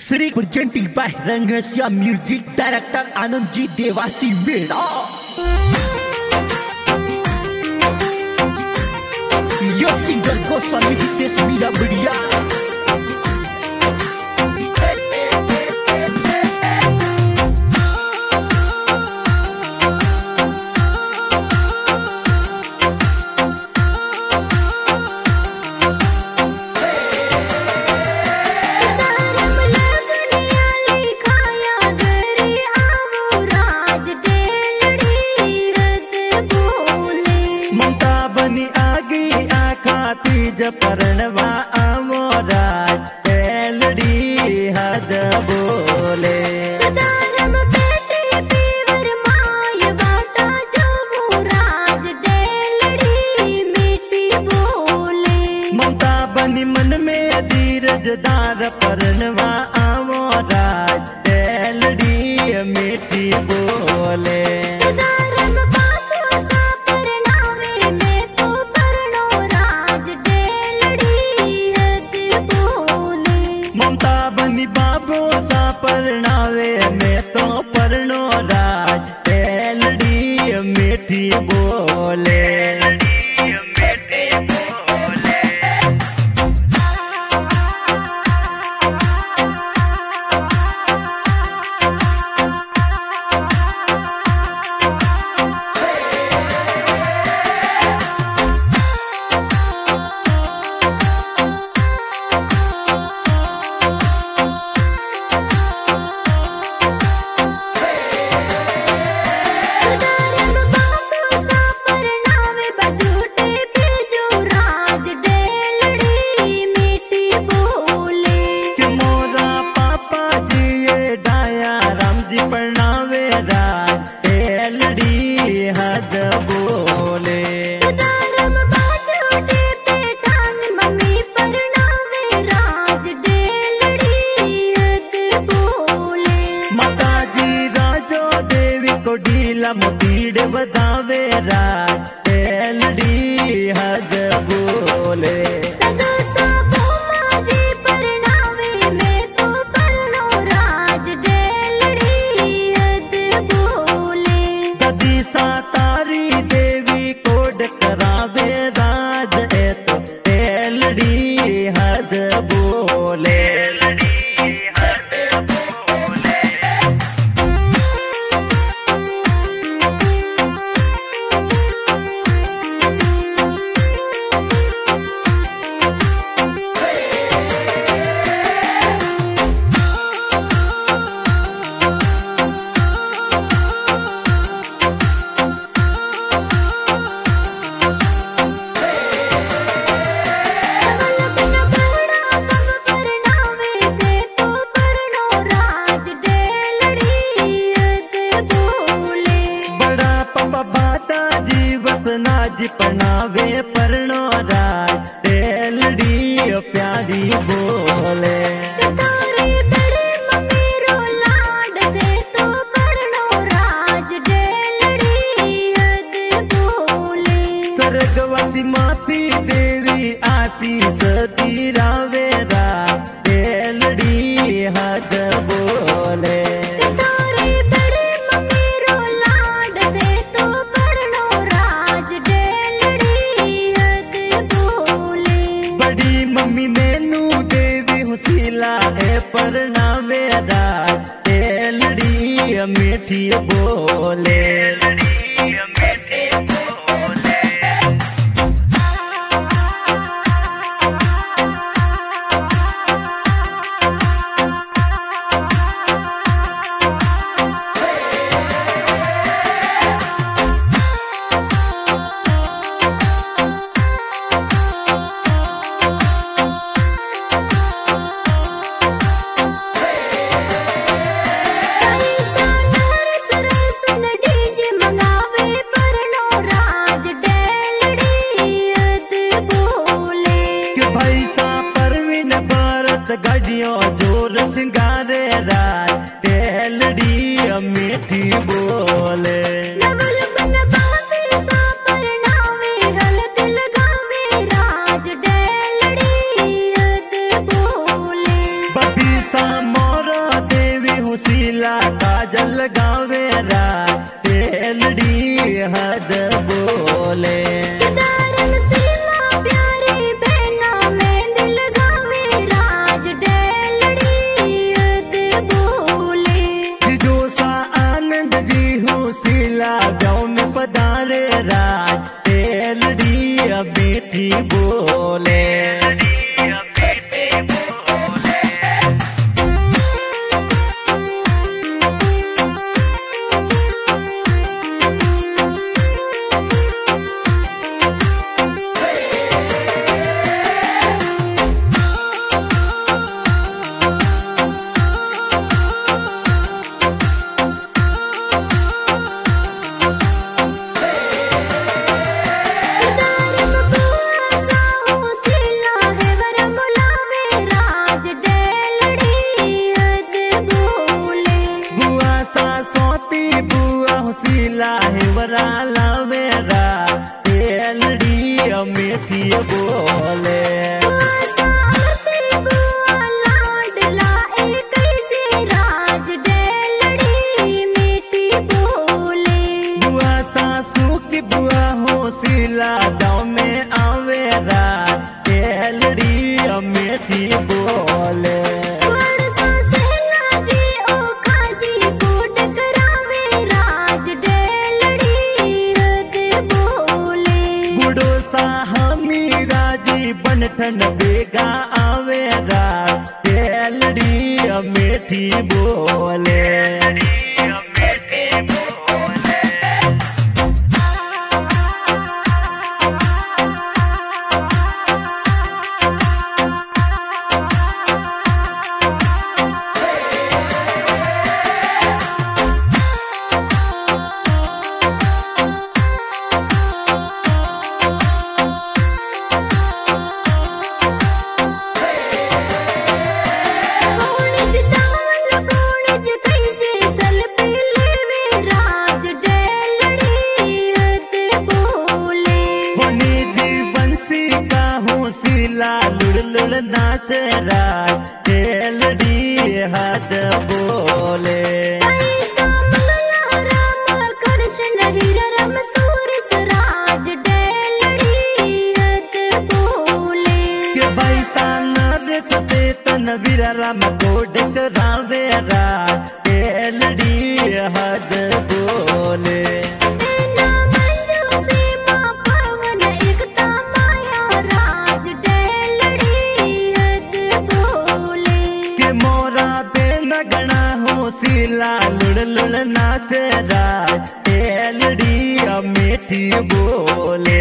Sri presented by Rangasya Music Director Anandji Devasi Meda. Your singer goes on with this Vida Budia. परणवा आमोराज एलडी हद बोले दारम पेटे पीवर माय बाटा जो राज डेलड़ी मीठी बोले ममता बनी मन में धीरज दार परणवा आमोराज एलडी मीठी बोले परनावे में तो परनो राज एलडी मीठी बोले मोतीड़ बदावे राज एलडी हद बोले कदी सा तारी देवी कोड करावे राज एलडी हद बोले नाजी पनावे परनो राज एलडी प्यारी बोले स्वर्गवासी माफी देवी आशीष तीरावे राज एलडी हद बोले परनावे राज एलडी मीठी बोले गडियों जोर सिंगारे राज एलडी मीठी बोले बबी सा मोर दुल्हन बेगा आवे रात तेलड़ी मीठी बोले। लुड़ नाच रात तेलड़ी हाथ बोले। कृष्ण हीर रम सूर सराज डेलड़ी हद बोले। के भाई सानर से तन वीर राम कोड करावे रात तेलड़ी हद बोले। लुड़ लुड़ नाच रात तेलड़ी मीठी बोले।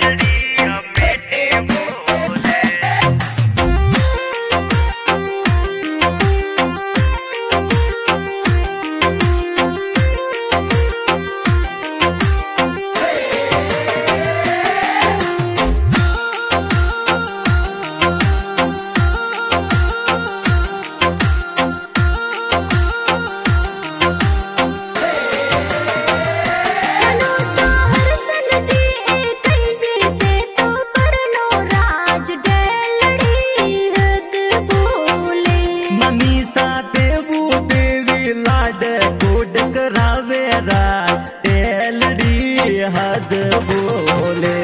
हद बोले।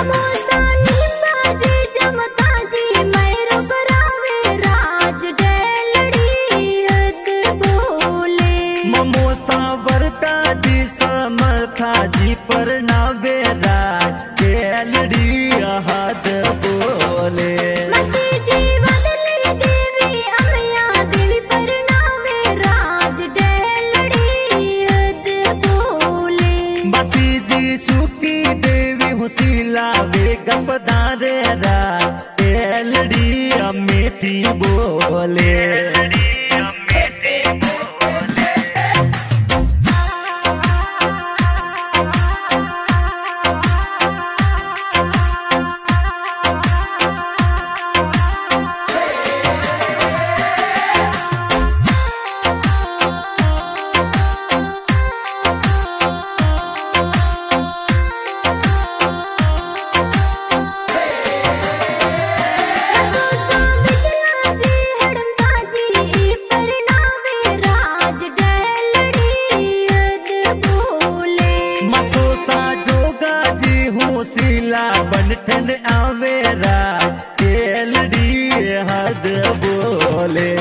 ममोसा वरता जी समर्था जी पर नावे राज तेलड़ी हद बोले। गपदारे रात तेलड़ी मीठी बोले। बनठन आवे रात तेलड़ी हद बोले।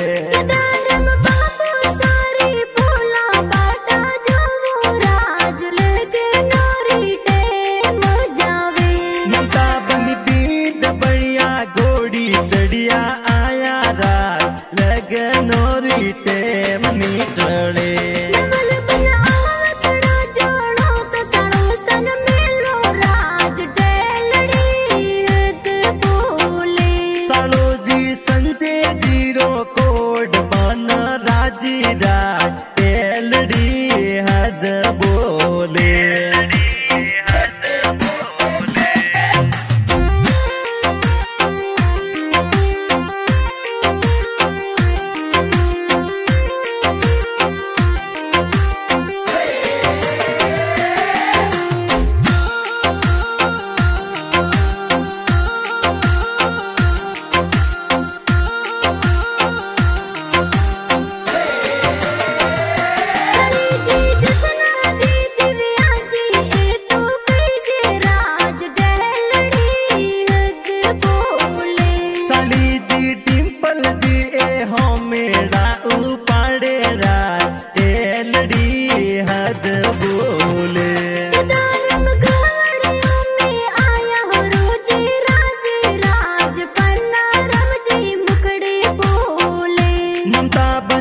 ममता बनी दीद बढ़िया घोड़ी चढ़िया आया रात लग नोरी टेम मीटड़े। तेलड़ी हद बोले।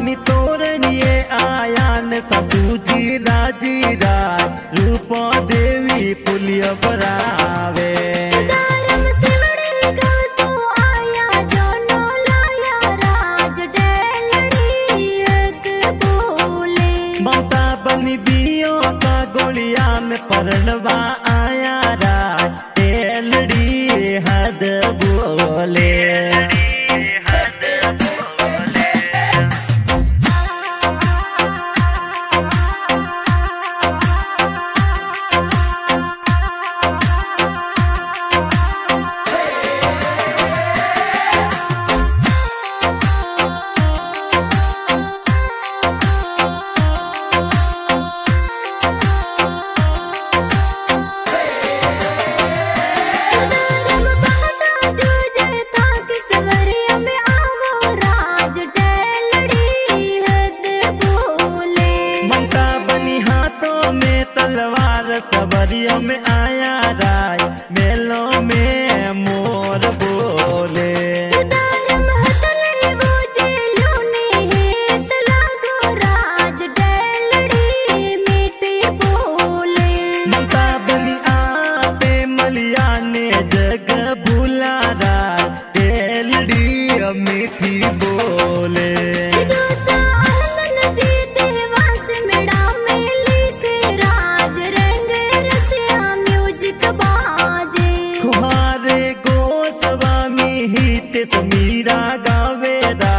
बनी तोरनिये आयान ससुजी राजी राज रूप देवी पुलिय बरावे दारम सिमड़ी गसो आया जोनो लाया राज डेलड़ी हक बोले ममता बनी बियो का गोलिया में परनवा आया राज तेलड़ी हद बोले सबरियों में आया राय मेलों में मोर बोले दारम हतले बोझे लोने है तलागो राज डेलड़ी मीठी बोले ममता बनी आपे मलिया ने जग भूला राय तेलड़ी मीठी बोले मीरा गावे दा